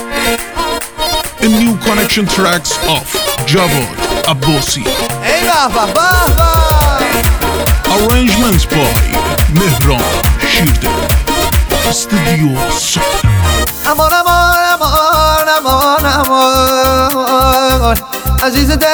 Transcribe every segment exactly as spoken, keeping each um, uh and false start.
A new connection tracks of Javad Abbasi. ای به به به. Arrangements by Mehran Shirdel. Studio Sound. امان امان امان امان امان عزیز دل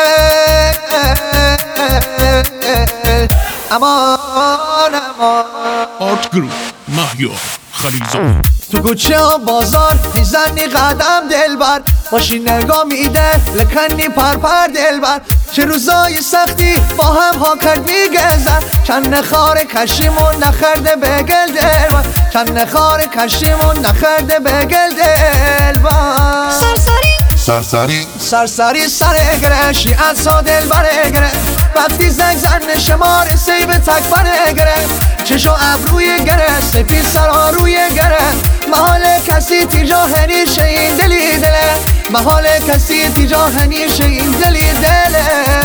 امان امان. Art Group Mahyar Khalizad. تو کوچه ها بازار میزنی قدم دلبر، باشی نگاه میده لکنی پر پر دلبر. چه روزای سختی با هم ها کرد میگذر، چند نخار کشیمون نخرده بگل دلبر، چند نخار کشیمون نخرده بگل دلبر. سرسری سرسری سرسری سر گره شیعت سا دل بره گره، وقتی زنگ زن شمار سیب تک بره گره، چشو ابروی گره سپید سرا روی گره، محال کسی تیجا هنیشه این دلی دله، محال کسی تیجا هنیشه این دلی دله.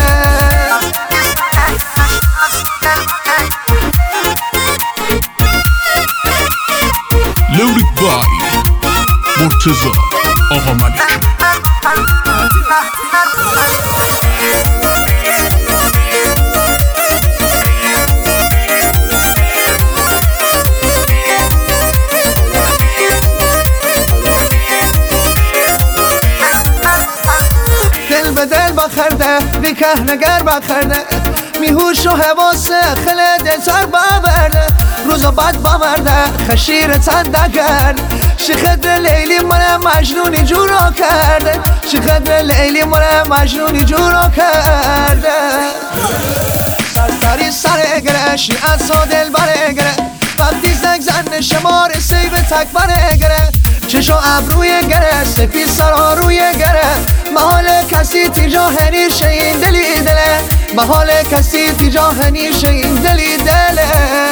Lyric by Murtaza Agha Malik. دل به دل بخرده بی که نگر بخرده، میهوش و حواس خل دل سر ببرده، روزا بد بمرده خشیر تنده کرد، شیخدر لیلی من مجنونی جورا کرده، شیخدر لیلی من مجنونی جورا کرده. سرسری سر گره شیعت سا دل بره گره، وقتی زنگ زن شمار سیب تک بره گره، چشو ابروی گره سپید سرا روی گره، محال کسی تیجا هنیشه این دلی دله، محال کسی تیجا هنیشه این دلی دله.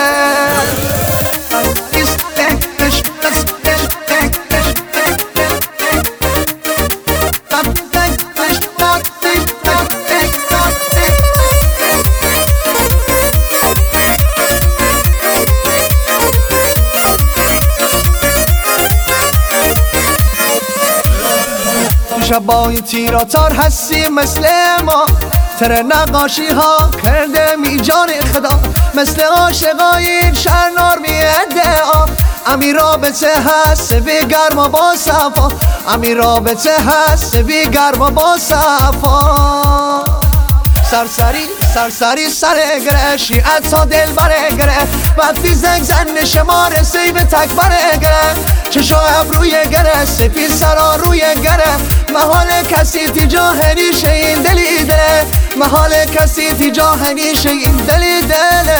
شبای تیراتار هستی مثل ما، تر نقاشی ها کرده می جان خدا، مثل عاشقای این شهر نار می ادعا، امی رابطه هست بی گرما با صفا، امی رابطه هست بی گرما با صفا. سرسری سرسری سر گره شیعت تا دل بره گره، وقتی زنگ زن شمار سیب تک بره گره، چشو ابروی گره سپید سرا روی گره، محال کسی تیجا هنیشه این دلی دله، محال کسی تیجا هنیشه این دلی دله.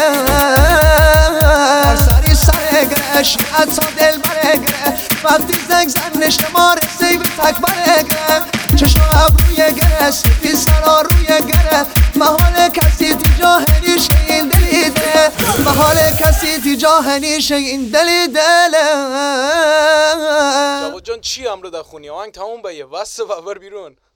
سرسری سر گره شیعت تا دل بره گره، وقتی زنگ زن شمار سیب تک بره گره، چشو ابروی گره سپید سرا روی گره، محال کسی تیجا هنیشه این دلی دله، محال کسی تیجا هنیشه این دلی دله. جواد جان چی امر در خونی آهنگ تموم به یه واسه و بر بیرون.